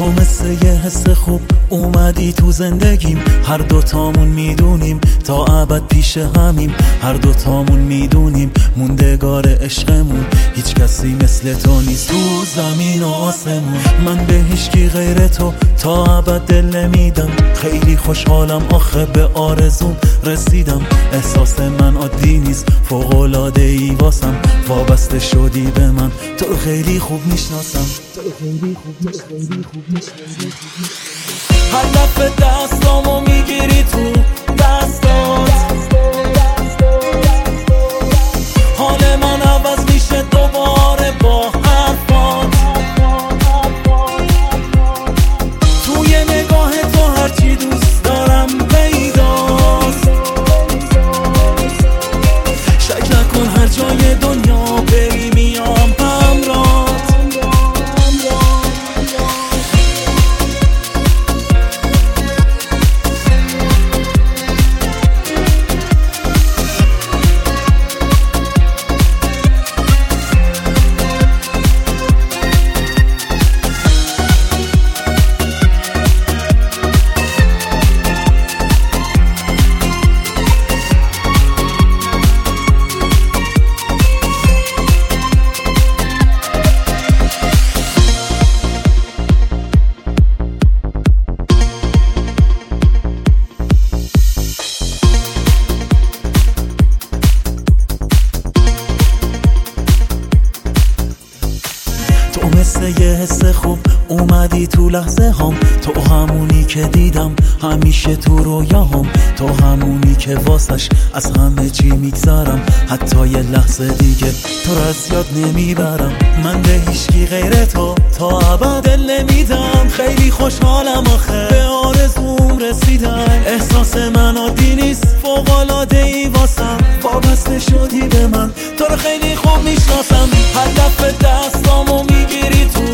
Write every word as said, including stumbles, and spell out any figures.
تو مثل یه حس خوب اومدی تو زندگیم، هر دوتامون میدونیم تا ابد پیش همیم، هر دوتامون میدونیم موندگار عشقمون، هیچ کسی مثل تو نیست تو زمین و آسمون. من به هیچکی غیر تو تا ابد دل نمیدم، خیلی خوشحالم آخه به آرزوم رسیدم، احساس من عادی نیست فوق‌العاده ای واسم، وابسته شدی به من تو رو خیلی خوب میشناسم، تو رو خیلی خوب میشناسم. هر دفعه دستامو میگیری تو دستات، حال من عوض میشه دوباره با حرفات، توی نگاه تو هرچی دوست دارم پیداست، شک نکن هر جای دنیا بری میام همراهت. تو مثل یه حس خوب اومدی تو لحظه هم، تو همونی که دیدم همیشه تو رویاهم، تو همونی که واسش از همه چی میگذارم، حتی یه لحظه دیگه تو رو از یاد نمیبرم. من به هیچکی غیر تو تا ابد دل نمیدم، خیلی خوشحالم آخه به آرزوم رسیدم، احساس من عادی نیست فوق‌العاده ای واسم، وابسته شدی به من تو رو خیلی خوب میشناسم. هر دفعه دستامو میگیری تو